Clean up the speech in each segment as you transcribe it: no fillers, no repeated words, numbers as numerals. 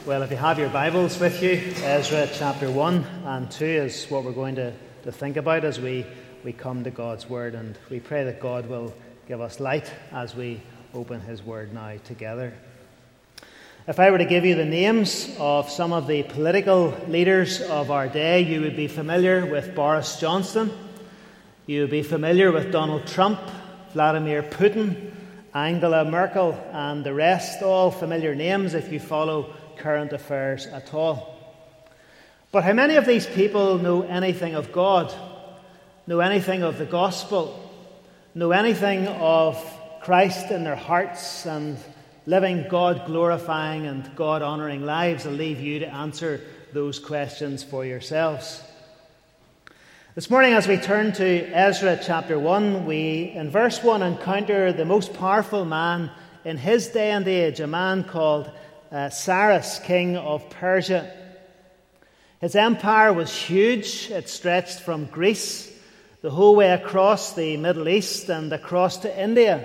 Well, if you have your Bibles with you, Ezra chapter 1 and 2 is what we're going to think about as we come to God's Word. And we pray that God will give us light as we open His Word now together. If I were to give you the names of some of the political leaders of our day, you would be familiar with Boris Johnson. You would be familiar with Donald Trump, Vladimir Putin, Angela Merkel, and the rest. All familiar names if you follow current affairs at all. But how many of these people know anything of God, know anything of the gospel, know anything of Christ in their hearts and living God-glorifying and God-honouring lives? I'll leave you to answer those questions for yourselves. This morning, as we turn to Ezra chapter 1, we, in verse 1, encounter the most powerful man in his day and age, a man called Cyrus, king of Persia. His empire was huge. It stretched from Greece the whole way across the Middle East and across to India.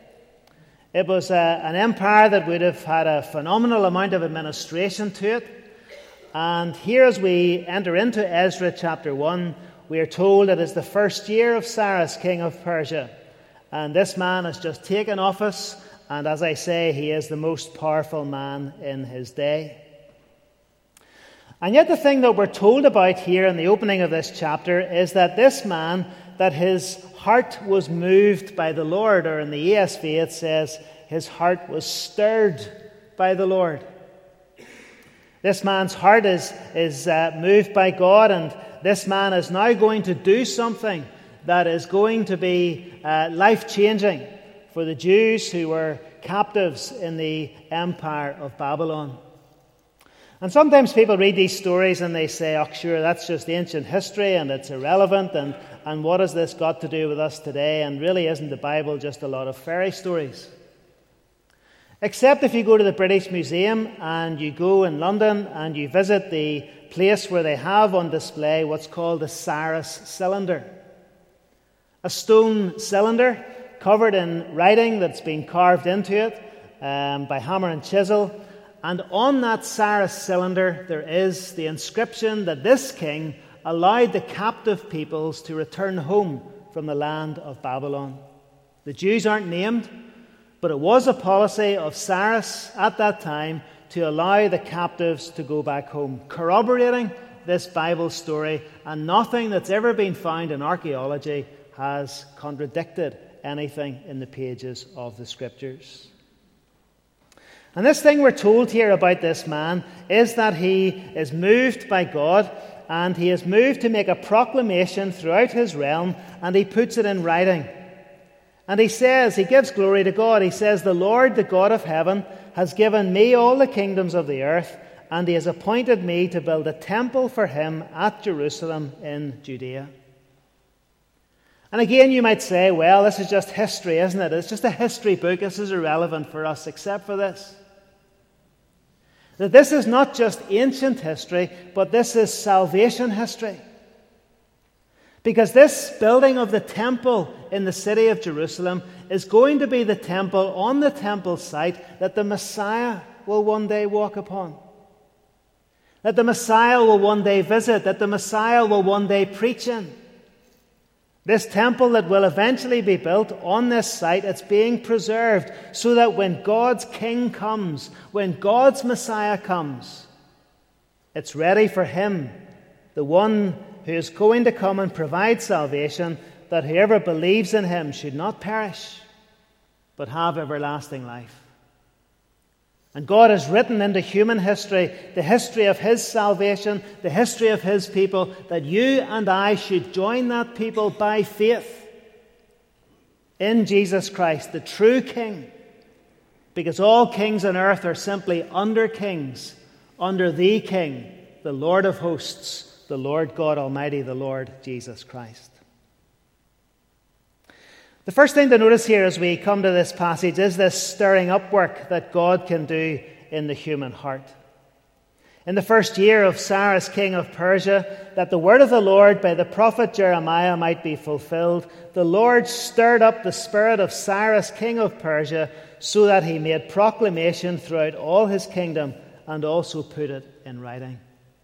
It was an empire that would have had a phenomenal amount of administration to it. And here, as we enter into Ezra chapter 1, we are told it is the first year of Cyrus, king of Persia. And this man has just taken office. And as I say, he is the most powerful man in his day. And yet the thing that we're told about here in the opening of this chapter is that this man, that his heart was moved by the Lord, or in the ESV it says his heart was stirred by the Lord. This man's heart is moved by God, and this man is now going to do something that is going to be life-changing for the Jews who were captives in the empire of Babylon. And sometimes people read these stories and they say, oh sure, that's just ancient history and it's irrelevant, and what has this got to do with us today? And really, isn't the Bible just a lot of fairy stories? Except if you go to the British Museum and you go in London and you visit the place where they have on display what's called the Cyrus cylinder. A stone cylinder covered in writing that's been carved into it by hammer and chisel. And on that Cyrus cylinder there is the inscription that this king allowed the captive peoples to return home from the land of Babylon. The Jews aren't named, but it was a policy of Cyrus at that time to allow the captives to go back home, corroborating this Bible story, and nothing that's ever been found in archaeology has contradicted anything in the pages of the Scriptures. And this thing we're told here about this man is that he is moved by God, and he is moved to make a proclamation throughout his realm, and he puts it in writing. And he says, he gives glory to God. He says, the Lord, the God of heaven, has given me all the kingdoms of the earth, and he has appointed me to build a temple for him at Jerusalem in Judea. And again, you might say, well, this is just history, isn't it? It's just a history book. This is irrelevant for us, except for this. That this is not just ancient history, but this is salvation history. Because this building of the temple in the city of Jerusalem is going to be the temple on the temple site that the Messiah will one day walk upon. That the Messiah will one day visit, that the Messiah will one day preach in. This temple that will eventually be built on this site, it's being preserved so that when God's King comes, when God's Messiah comes, it's ready for him, the one who is going to come and provide salvation, that whoever believes in him should not perish, but have everlasting life. And God has written into human history the history of his salvation, the history of his people, that you and I should join that people by faith in Jesus Christ, the true King. Because all kings on earth are simply under kings, under the King, the Lord of hosts, the Lord God Almighty, the Lord Jesus Christ. The first thing to notice here as we come to this passage is this stirring up work that God can do in the human heart. In the first year of Cyrus, king of Persia, that the word of the Lord by the prophet Jeremiah might be fulfilled, the Lord stirred up the spirit of Cyrus, king of Persia, so that he made proclamation throughout all his kingdom and also put it in writing.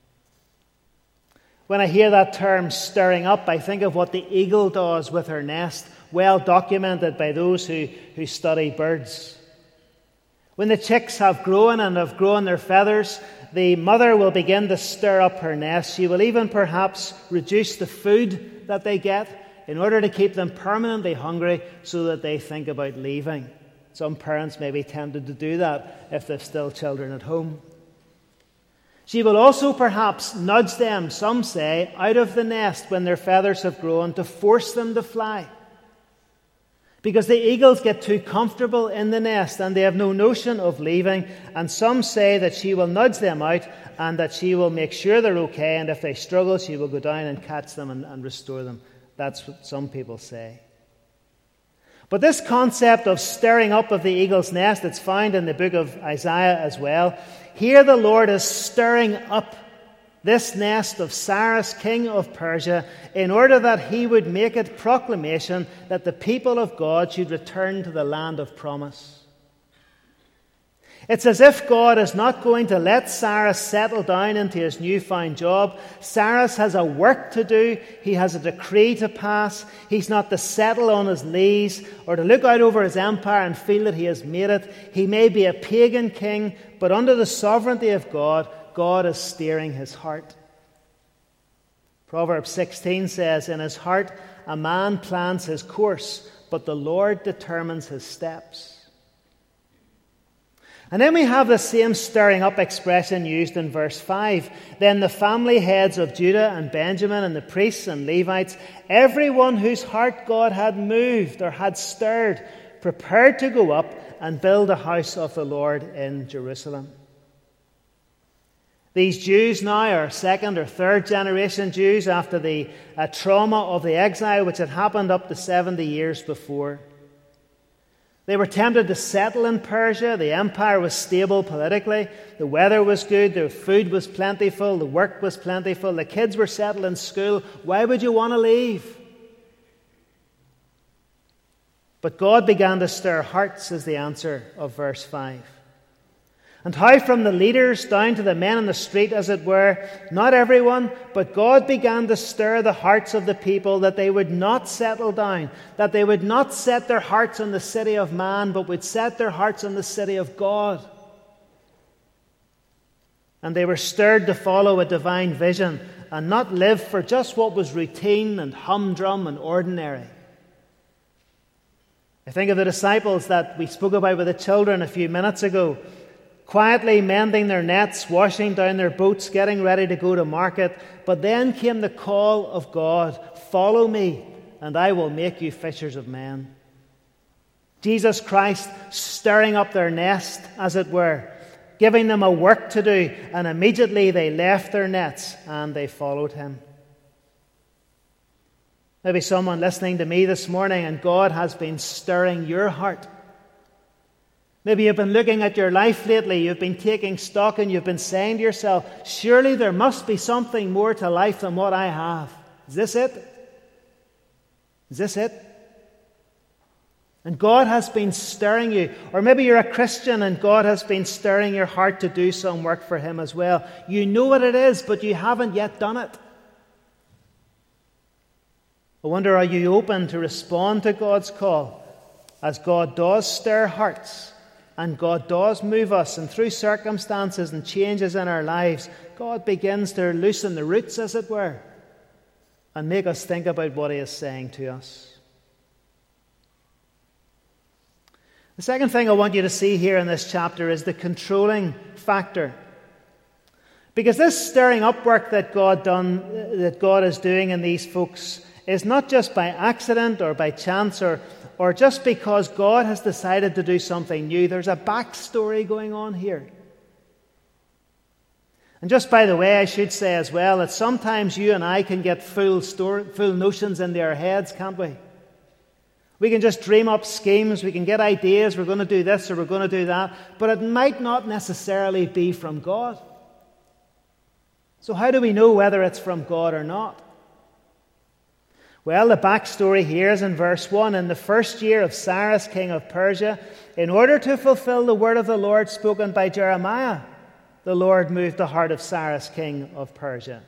When I hear that term stirring up, I think of what the eagle does with her nest, well documented by those who study birds. When the chicks have grown and have grown their feathers, the mother will begin to stir up her nest. She will even perhaps reduce the food that they get in order to keep them permanently hungry so that they think about leaving. Some parents may be tempted to do that if they've still children at home. She will also perhaps nudge them, some say, out of the nest when their feathers have grown to force them to fly. Because the eagles get too comfortable in the nest and they have no notion of leaving. And some say that she will nudge them out and that she will make sure they're okay. And if they struggle, she will go down and catch them and restore them. That's what some people say. But this concept of stirring up of the eagle's nest, it's found in the book of Isaiah as well. Here the Lord is stirring up this nest of Cyrus, king of Persia, in order that he would make it proclamation that the people of God should return to the land of promise. It's as if God is not going to let Cyrus settle down into his newfound job. Cyrus has a work to do. He has a decree to pass. He's not to settle on his lees or to look out over his empire and feel that he has made it. He may be a pagan king, but under the sovereignty of God, God is steering his heart. Proverbs 16 says, "In his heart a man plans his course, but the Lord determines his steps." And then we have the same stirring up expression used in verse 5. Then the family heads of Judah and Benjamin and the priests and Levites, everyone whose heart God had moved or had stirred, prepared to go up and build a house of the Lord in Jerusalem. These Jews now are second or third generation Jews after the trauma of the exile which had happened up to 70 years before. They were tempted to settle in Persia. The empire was stable politically. The weather was good. The food was plentiful. The work was plentiful. The kids were settled in school. Why would you want to leave? But God began to stir hearts is the answer of verse 5. And how from the leaders down to the men in the street, as it were, not everyone, but God began to stir the hearts of the people that they would not settle down, that they would not set their hearts on the city of man, but would set their hearts on the city of God. And they were stirred to follow a divine vision and not live for just what was routine and humdrum and ordinary. I think of the disciples that we spoke about with the children a few minutes ago, quietly mending their nets, washing down their boats, getting ready to go to market. But then came the call of God, "Follow me, and I will make you fishers of men." Jesus Christ stirring up their nest, as it were, giving them a work to do, and immediately they left their nets and they followed him. Maybe someone listening to me this morning and God has been stirring your heart. Maybe you've been looking at your life lately, you've been taking stock and you've been saying to yourself, surely there must be something more to life than what I have. Is this it? Is this it? And God has been stirring you. Or maybe you're a Christian and God has been stirring your heart to do some work for him as well. You know what it is, but you haven't yet done it. I wonder, are you open to respond to God's call as God does stir hearts? And God does move us, and through circumstances and changes in our lives, God begins to loosen the roots, as it were, and make us think about what he is saying to us. The second thing I want you to see here in this chapter is the controlling factor. Because this stirring up work that God is doing in these folks is not just by accident or by chance or just because God has decided to do something new. There's a backstory going on here. And just by the way, I should say as well that sometimes you and I can get full notions into our heads, can't we? We can just dream up schemes, we can get ideas, we're going to do this or we're going to do that, but it might not necessarily be from God. So how do we know whether it's from God or not? Well, the backstory here is in verse 1. In the first year of Cyrus, king of Persia, in order to fulfill the word of the Lord spoken by Jeremiah, the Lord moved the heart of Cyrus, king of Persia.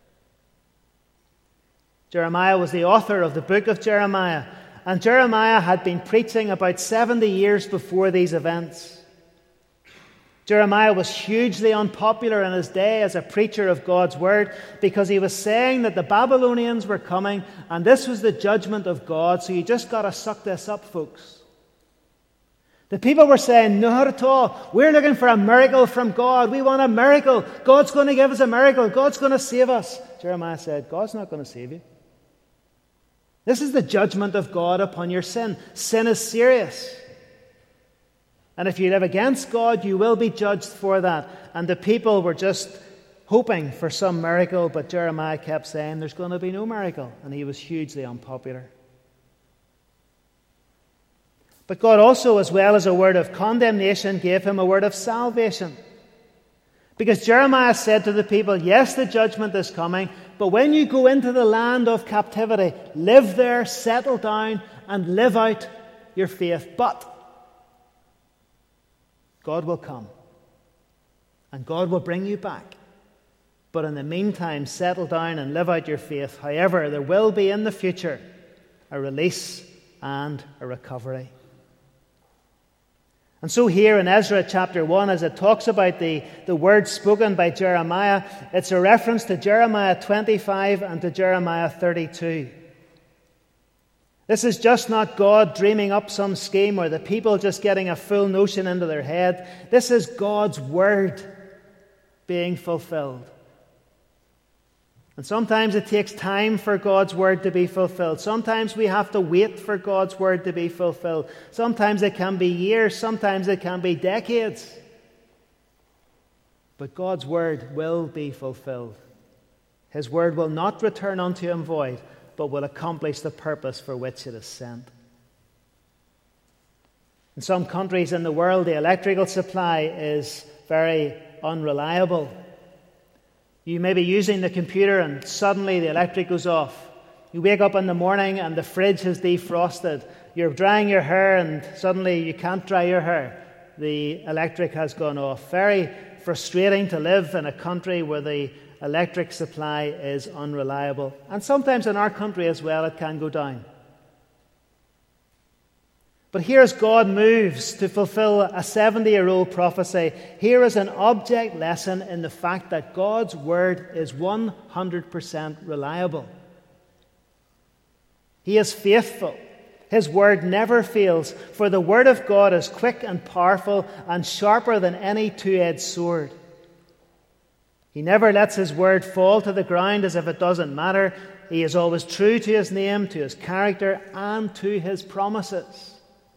Jeremiah was the author of the book of Jeremiah, and Jeremiah had been preaching about 70 years before these events. Jeremiah was hugely unpopular in his day as a preacher of God's word because he was saying that the Babylonians were coming and this was the judgment of God, so you just got to suck this up, folks. The people were saying, not at all. We're looking for a miracle from God. We want a miracle. God's going to give us a miracle. God's going to save us. Jeremiah said, God's not going to save you. This is the judgment of God upon your sin. Sin is serious. And if you live against God, you will be judged for that. And the people were just hoping for some miracle, but Jeremiah kept saying there's going to be no miracle. And he was hugely unpopular. But God also, as well as a word of condemnation, gave him a word of salvation. Because Jeremiah said to the people, yes, the judgment is coming, but when you go into the land of captivity, live there, settle down, and live out your faith. But God will come, and God will bring you back. But in the meantime, settle down and live out your faith. However, there will be in the future a release and a recovery. And so here in Ezra chapter 1, as it talks about the words spoken by Jeremiah, it's a reference to Jeremiah 25 and to Jeremiah 32. This is just not God dreaming up some scheme or the people just getting a full notion into their head. This is God's word being fulfilled. And sometimes it takes time for God's word to be fulfilled. Sometimes we have to wait for God's word to be fulfilled. Sometimes it can be years. Sometimes it can be decades. But God's word will be fulfilled. His word will not return unto him void, but will accomplish the purpose for which it is sent. In some countries in the world, the electrical supply is very unreliable. You may be using the computer and suddenly the electric goes off. You wake up in the morning and the fridge has defrosted. You're drying your hair and suddenly you can't dry your hair. The electric has gone off. Very frustrating to live in a country where the electric supply is unreliable. And sometimes in our country as well, it can go down. But here as God moves to fulfill a 70-year-old prophecy, here is an object lesson in the fact that God's word is 100% reliable. He is faithful. His word never fails, for the word of God is quick and powerful and sharper than any two-edged sword. He never lets his word fall to the ground as if it doesn't matter. He is always true to his name, to his character, and to his promises.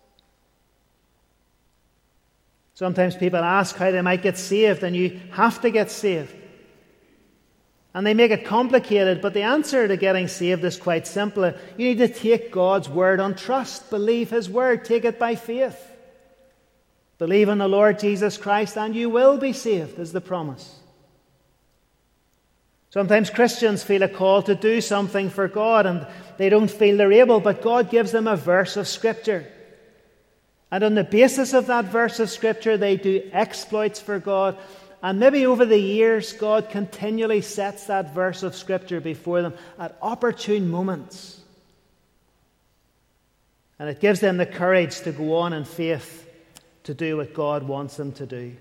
Sometimes people ask how they might get saved, and you have to get saved. And they make it complicated, but the answer to getting saved is quite simple. You need to take God's word on trust. Believe his word. Take it by faith. Believe in the Lord Jesus Christ, and you will be saved, is the promise. Sometimes Christians feel a call to do something for God, and they don't feel they're able, but God gives them a verse of Scripture. And on the basis of that verse of Scripture, they do exploits for God. And maybe over the years, God continually sets that verse of Scripture before them at opportune moments. And it gives them the courage to go on in faith to do what God wants them to do.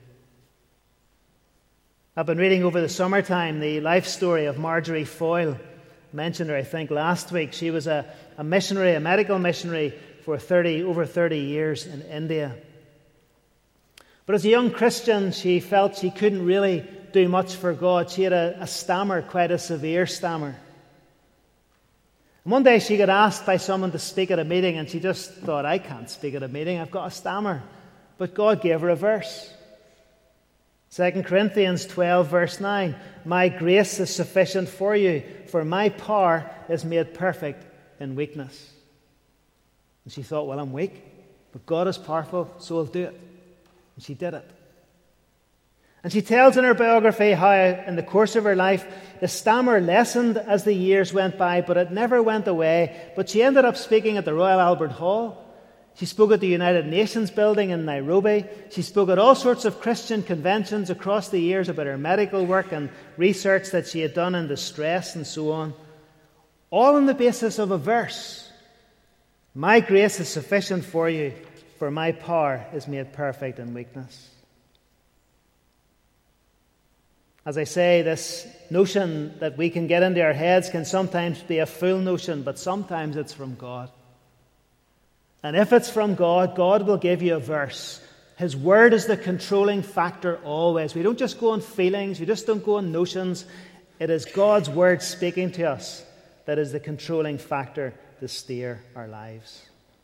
I've been reading over the summertime the life story of Marjorie Foyle. I mentioned her, I think, last week. She was a missionary, a medical missionary for over 30 years in India. But as a young Christian, she felt she couldn't really do much for God. She had a stammer, quite a severe stammer. And one day she got asked by someone to speak at a meeting, and she just thought, I can't speak at a meeting, I've got a stammer. But God gave her a verse. 2 Corinthians 12, verse 9, my grace is sufficient for you, for my power is made perfect in weakness. And she thought, well, I'm weak, but God is powerful, so I'll do it. And she did it. And she tells in her biography how, in the course of her life, the stammer lessened as the years went by, but it never went away. But she ended up speaking at the Royal Albert Hall. She spoke at the United Nations building in Nairobi. She spoke at all sorts of Christian conventions across the years about her medical work and research that she had done in distress and so on. All on the basis of a verse. My grace is sufficient for you, for my power is made perfect in weakness. As I say, this notion that we can get into our heads can sometimes be a fool notion, but sometimes it's from God. And if it's from God, God will give you a verse. His word is the controlling factor always. We don't just go on feelings. We just don't go on notions. It is God's word speaking to us that is the controlling factor to steer our lives.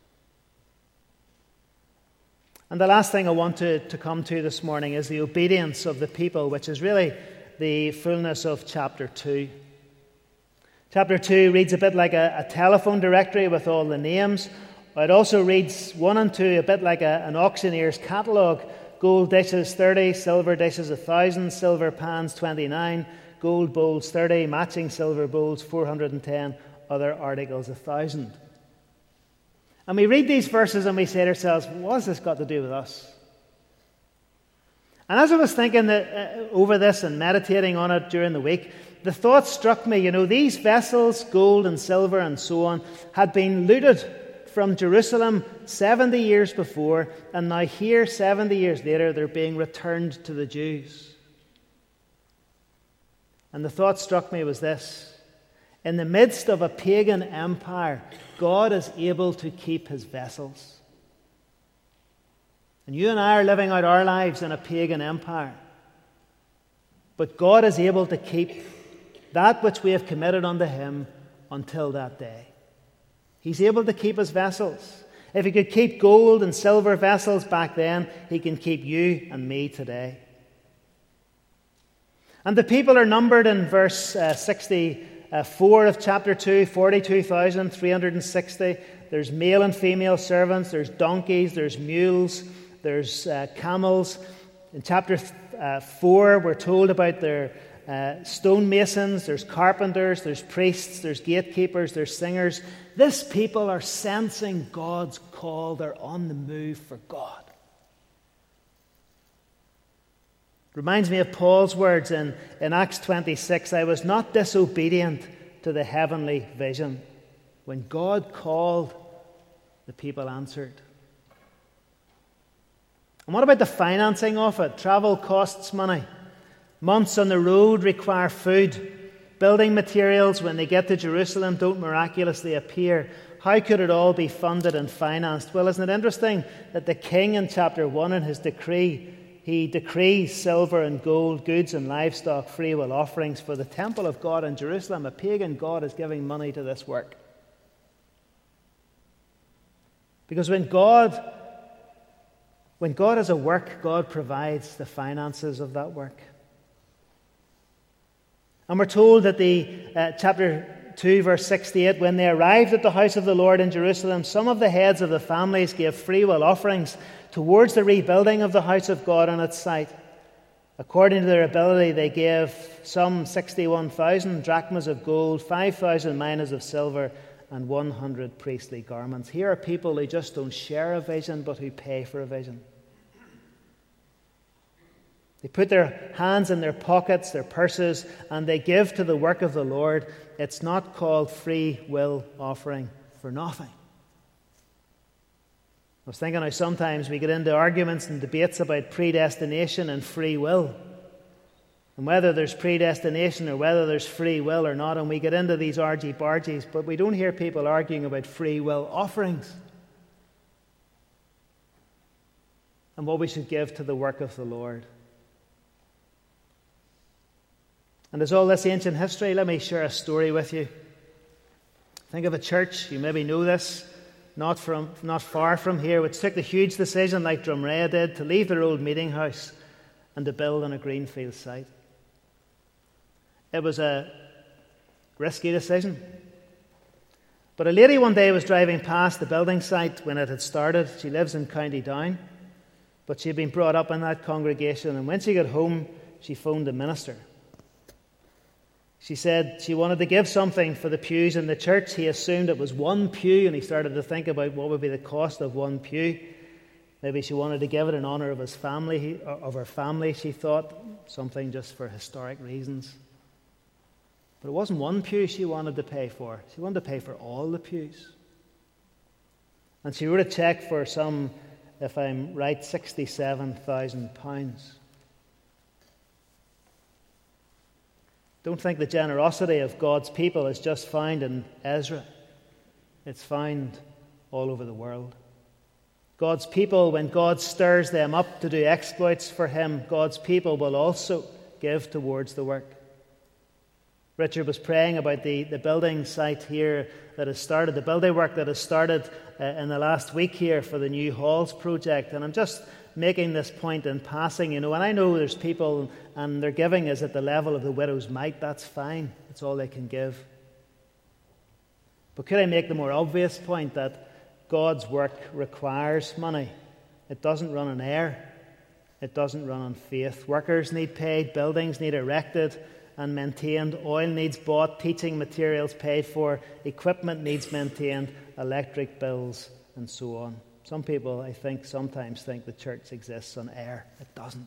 And the last thing I want to come to this morning is the obedience of the people, which is really the fullness of chapter 2. Chapter 2 reads a bit like a telephone directory with all the names. It also reads 1 and 2 a bit like an auctioneer's catalogue. Gold dishes 30, silver dishes 1,000, silver pans 29, gold bowls 30, matching silver bowls 410, other articles 1,000. And we read these verses and we say to ourselves, what has this got to do with us? And as I was thinking over this and meditating on it during the week, the thought struck me, these vessels, gold and silver and so on, had been looted from Jerusalem 70 years before, and now here, 70 years later, they're being returned to the Jews. And the thought struck me was this: in the midst of a pagan empire, God is able to keep his vessels. And you and I are living out our lives in a pagan empire. But God is able to keep that which we have committed unto him until that day. He's able to keep his vessels. If he could keep gold and silver vessels back then, he can keep you and me today. And the people are numbered in verse 64 of chapter 2, 42,360. There's male and female servants, there's donkeys, there's mules, there's camels. In chapter 4, we're told about their stonemasons, there's carpenters, there's priests, there's gatekeepers, there's singers. This people are sensing God's call. They're on the move for God. Reminds me of Paul's words in Acts 26. I was not disobedient to the heavenly vision. When God called, the people answered. And what about the financing of it? Travel costs money. Months on the road require food. Building materials, when they get to Jerusalem, don't miraculously appear. How could it all be funded and financed? Well, isn't it interesting that the king in chapter 1 in his decree, he decrees silver and gold, goods and livestock, free will offerings for the temple of God in Jerusalem. A pagan god is giving money to this work. Because when God has a work, God provides the finances of that work. And we're told that the chapter 2, verse 68, when they arrived at the house of the Lord in Jerusalem, some of the heads of the families gave free will offerings towards the rebuilding of the house of God on its site. According to their ability, they gave some 61,000 drachmas of gold, 5,000 minas of silver, and 100 priestly garments. Here are people who just don't share a vision, but who pay for a vision. They put their hands in their pockets, their purses, and they give to the work of the Lord. It's not called free will offering for nothing. I was thinking how sometimes we get into arguments and debates about predestination and free will, and whether there's predestination or whether there's free will or not, and we get into these argy-bargies, but we don't hear people arguing about free will offerings and what we should give to the work of the Lord. And there's all this ancient history. Let me share a story with you. Think of a church, you maybe know this, not far from here, which took the huge decision, like Drumrea did, to leave their old meeting house and to build on a greenfield site. It was a risky decision. But a lady one day was driving past the building site when it had started. She lives in County Down, but she had been brought up in that congregation, and when she got home, she phoned the minister. She said she wanted to give something for the pews in the church. He assumed it was one pew, and he started to think about what would be the cost of one pew. Maybe she wanted to give it in honour of his family, of her family, she thought, something just for historic reasons. But it wasn't one pew she wanted to pay for. She wanted to pay for all the pews. And she wrote a cheque for some, if I'm right, £67,000. Don't think the generosity of God's people is just found in Ezra. It's found all over the world. God's people, when God stirs them up to do exploits for him, God's people will also give towards the work. Richard was praying about the building site here that has started, the building work that has started in the last week here for the new halls project. And I'm just making this point in passing, and I know there's people and their giving is at the level of the widow's mite. That's fine. It's all they can give. But could I make the more obvious point that God's work requires money? It doesn't run on air. It doesn't run on faith. Workers need paid, buildings need erected and maintained, oil needs bought, teaching materials paid for, equipment needs maintained, electric bills, and so on. Some people, I think, sometimes think the church exists on air. It doesn't.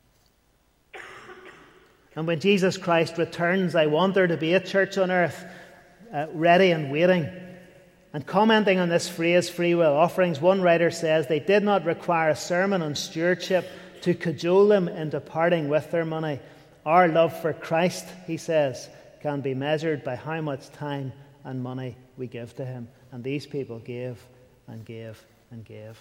And when Jesus Christ returns, I want there to be a church on earth ready and waiting. And commenting on this phrase, free will offerings, one writer says they did not require a sermon on stewardship to cajole them into parting with their money. Our love for Christ, he says, can be measured by how much time and money we give to him. And these people gave and gave and gave.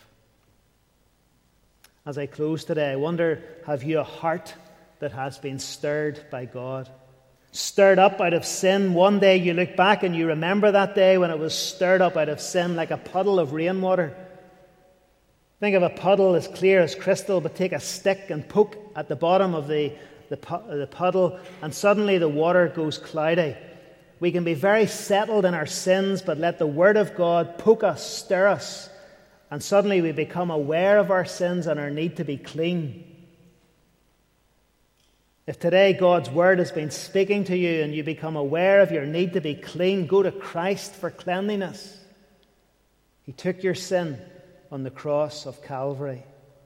As I close today, I wonder, have you a heart that has been stirred by God? Stirred up out of sin. One day you look back and you remember that day when it was stirred up out of sin like a puddle of rainwater. Think of a puddle as clear as crystal, but take a stick and poke at the bottom of the puddle, and suddenly the water goes cloudy. We can be very settled in our sins, but let the Word of God poke us, stir us, and suddenly we become aware of our sins and our need to be clean. If today God's Word has been speaking to you and you become aware of your need to be clean, go to Christ for cleanliness. He took your sin on the cross of Calvary.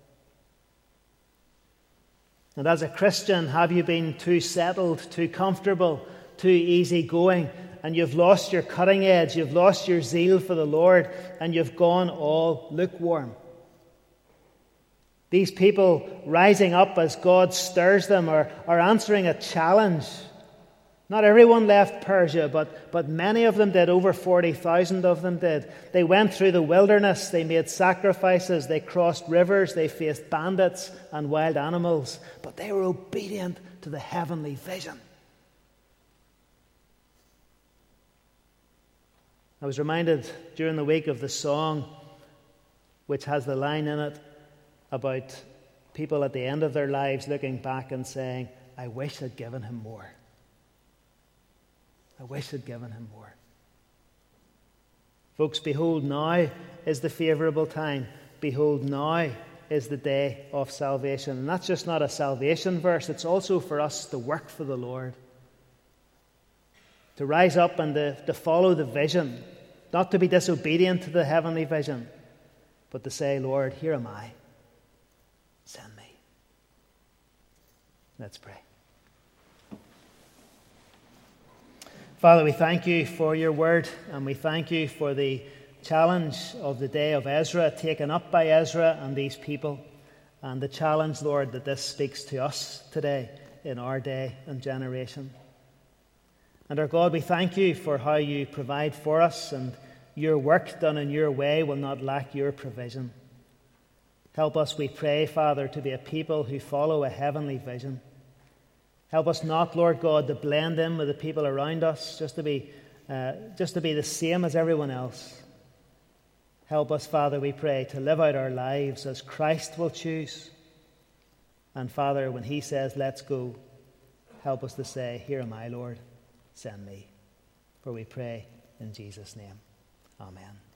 And as a Christian, have you been too settled, too comfortable, too easygoing, and you've lost your cutting edge, you've lost your zeal for the Lord, and you've gone all lukewarm? These people rising up as God stirs them are answering a challenge. Not everyone left Persia, but many of them did. Over 40,000 of them did. They went through the wilderness. They made sacrifices. They crossed rivers. They faced bandits and wild animals. But they were obedient to the heavenly vision. I was reminded during the week of the song which has the line in it about people at the end of their lives looking back and saying, I wish I'd given him more. I wish I'd given him more. Folks, behold, now is the favourable time. Behold, now is the day of salvation. And that's just not a salvation verse. It's also for us to work for the Lord. To rise up and to follow the vision. Not to be disobedient to the heavenly vision, but to say, Lord, here am I. Send me. Let's pray. Father, we thank you for your word, and we thank you for the challenge of the day of Ezra, taken up by Ezra and these people, and the challenge, Lord, that this speaks to us today in our day and generation. And our God, we thank you for how you provide for us, and your work done in your way will not lack your provision. Help us, we pray, Father, to be a people who follow a heavenly vision. Help us not, Lord God, to blend in with the people around us, just to be the same as everyone else. Help us, Father, we pray, to live out our lives as Christ will choose. And Father, when he says, let's go, help us to say, here am I, Lord, send me. For we pray in Jesus' name. Amen.